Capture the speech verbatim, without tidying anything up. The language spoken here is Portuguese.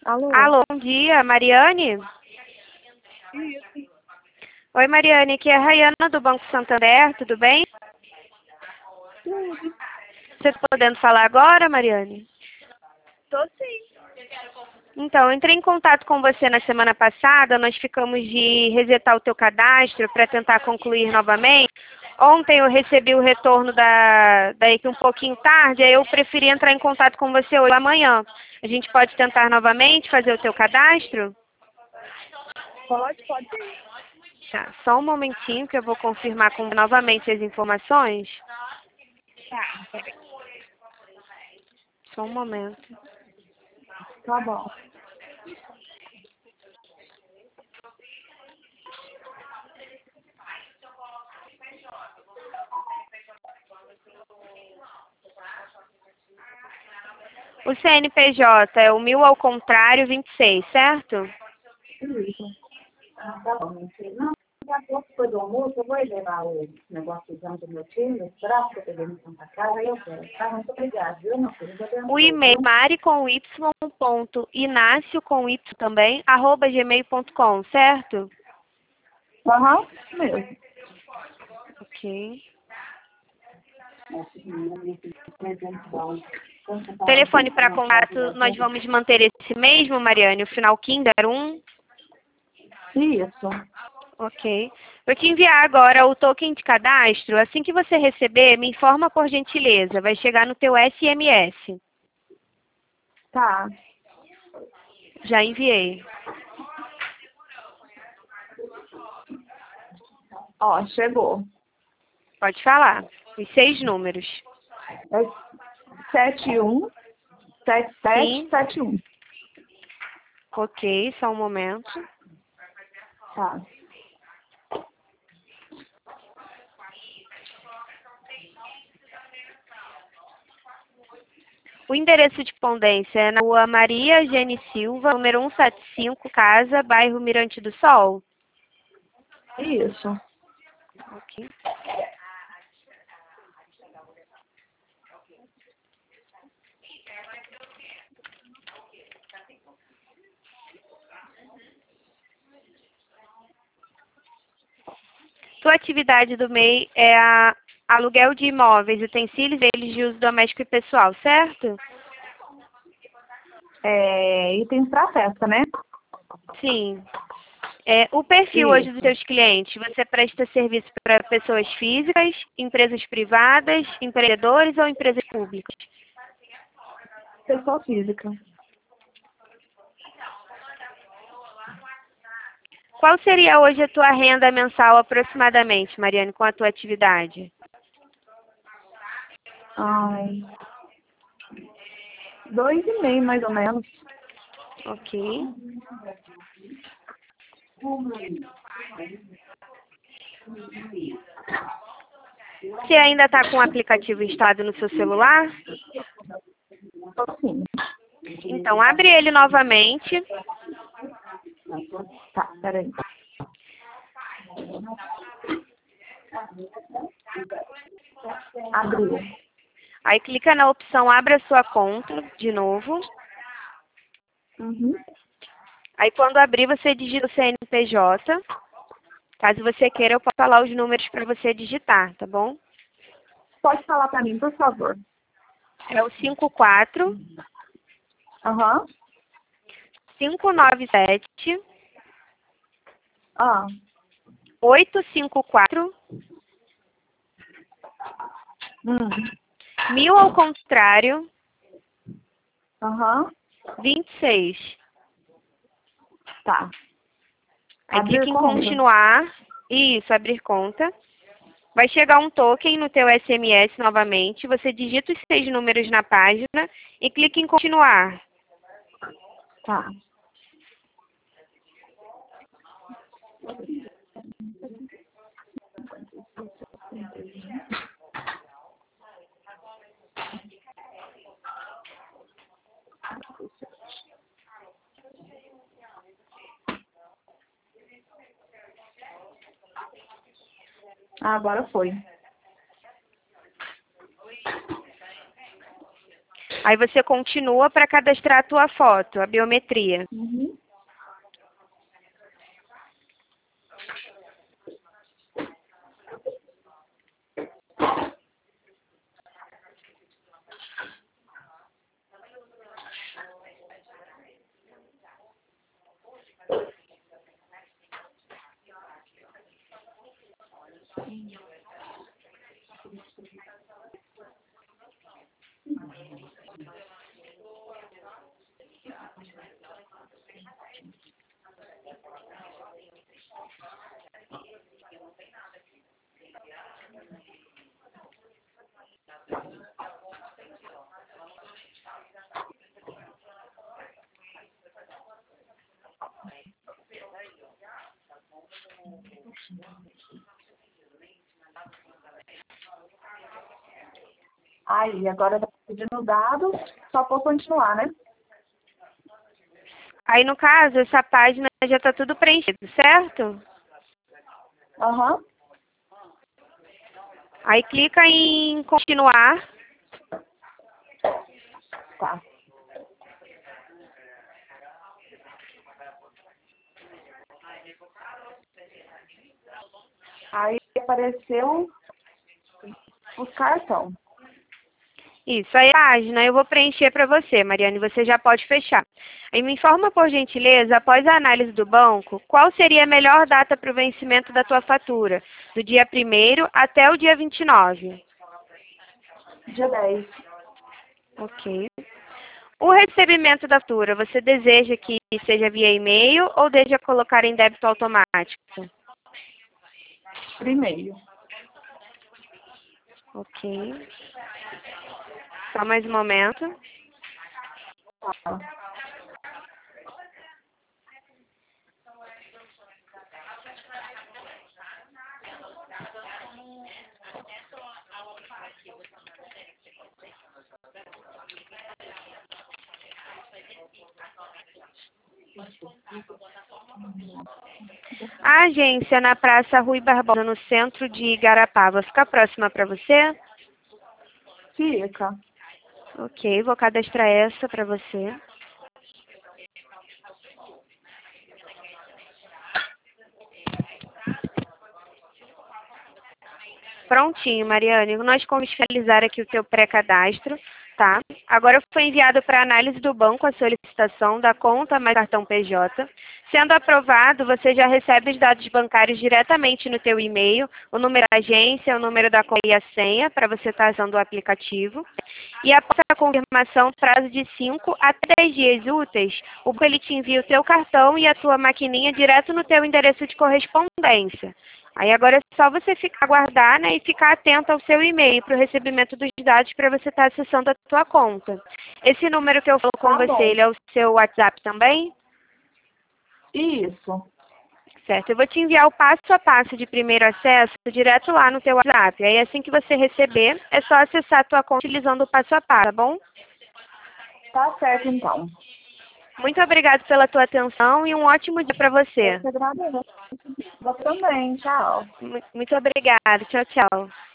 Alô? Alô, bom dia, Mariane? Isso. Oi, Mariane, aqui é a Rayana do Banco Santander, tudo bem? Tudo. Você está podendo falar agora, Mariane? Tô sim. Então, eu entrei em contato com você na semana passada, nós ficamos de resetar o teu cadastro para tentar concluir novamente. Ontem eu recebi o retorno da, da equipe um pouquinho tarde, aí eu preferi entrar em contato com você hoje amanhã. A gente pode tentar novamente fazer o teu cadastro? Pode, pode ir. Tá, só um momentinho que eu vou confirmar com novamente as informações. Tá, peraí. Só um momento. Tá bom. O C N P J é o mil ao contrário vinte e seis, certo? Isso. Ah, tá bom. Não, daqui a pouco, depois do almoço, eu vou levar o negócio do exame do meu filho, esperar que eu peguei no Santa Casa, aí eu quero. Tá, muito obrigada, viu, meu filho? Deus O abençoe, e-mail viu? mari com y ponto inácio com y também, arroba gmail ponto com, certo? Aham, isso mesmo. Ok. Nossa, menina, presente bom. Quando você tava Telefone junto com para a casa da contato, nós gente. vamos manter esse mesmo, Mariane, o final Kinder um. Isso. Ok. Vou te enviar agora o token de cadastro. Assim que você receber, me informa por gentileza. Vai chegar no teu S M S. Tá. Já enviei. Ó, chegou. Pode falar. Os seis números. É sete um sete sete Sim. sete um. Ok, só um momento. Tá. O endereço de correspondência é na rua Maria Gene Silva, número cento e setenta e cinco, Casa, bairro Mirante do Sol. Isso. Ok. Sua atividade do M E I é a aluguel de imóveis, utensílios deles de uso doméstico e pessoal, certo? É, itens para festa, né? Sim. É, o perfil hoje dos Isso. seus clientes, você presta serviço para pessoas físicas, empresas privadas, empreendedores ou empresas públicas? Pessoa física. Qual seria hoje a tua renda mensal aproximadamente, Mariane, com a tua atividade? Ai. Dois e meio, mais ou menos. Ok. Você ainda está com o aplicativo instalado no seu celular? Sim. Então, abre ele novamente. Tá, peraí. Abriu. Aí clica na opção Abra sua conta, de novo. Uhum. Aí quando abrir, você digita o C N P J. Caso você queira, eu posso falar os números para você digitar, tá bom? Pode falar para mim, por favor. É o cinco quatro Aham. cinco nove sete Ah. oito cinco quatro Hum. mil ao contrário Aham. vinte e seis. Tá. Aí Abrir clica em conta. continuar. Isso, abrir conta. Vai chegar um token no teu S M S novamente. Você digita os seis números na página e clica em continuar. Tá. Ah, agora foi. Aí você continua para cadastrar a tua foto, a biometria. Uhum. Aí, agora tá pedindo dados, só por continuar, né? Aí, no caso, essa página já está tudo preenchido, certo? Aham. Uhum. Aí, clica em continuar. Tá. Aí apareceu os cartão. Isso, aí a página eu vou preencher para você, Mariane, você já pode fechar. Aí me informa, por gentileza, após a análise do banco, qual seria a melhor data para o vencimento da tua fatura? Do dia primeiro até o dia vinte e nove. Dia dez. Ok. O recebimento da fatura, você deseja que seja via e-mail ou deseja colocar em débito automático? Primeiro. Ok. Só mais um momento. Tá. A agência na Praça Rui Barbosa, no centro de Igarapava, fica próxima para você? Fica. Ok, vou cadastrar essa para você. Prontinho, Mariane. Nós vamos finalizar aqui o teu pré-cadastro, tá? Agora foi enviado para análise do banco a solicitação da conta mais cartão P J. Sendo aprovado, você já recebe os dados bancários diretamente no teu e-mail, o número da agência, o número da conta e a senha, para você estar usando o aplicativo. E após a confirmação, prazo de cinco a dez dias úteis, o banco ele te envia o teu cartão e a tua maquininha direto no teu endereço de correspondência. Aí agora é só você ficar, aguardar, né, e ficar atento ao seu e-mail para o recebimento dos dados para você estar acessando a tua conta. Esse número que eu falo com Tá você, bom. ele é o seu WhatsApp também? Isso. Certo. Eu vou te enviar o passo a passo de primeiro acesso direto lá no teu WhatsApp. Aí assim que você receber, é só acessar a tua conta utilizando o passo a passo, tá bom? Tá certo, então. Muito obrigada pela tua atenção e um ótimo dia para você. Eu te agradeço. Você também. Tchau. Mu- Muito obrigada. Tchau, tchau.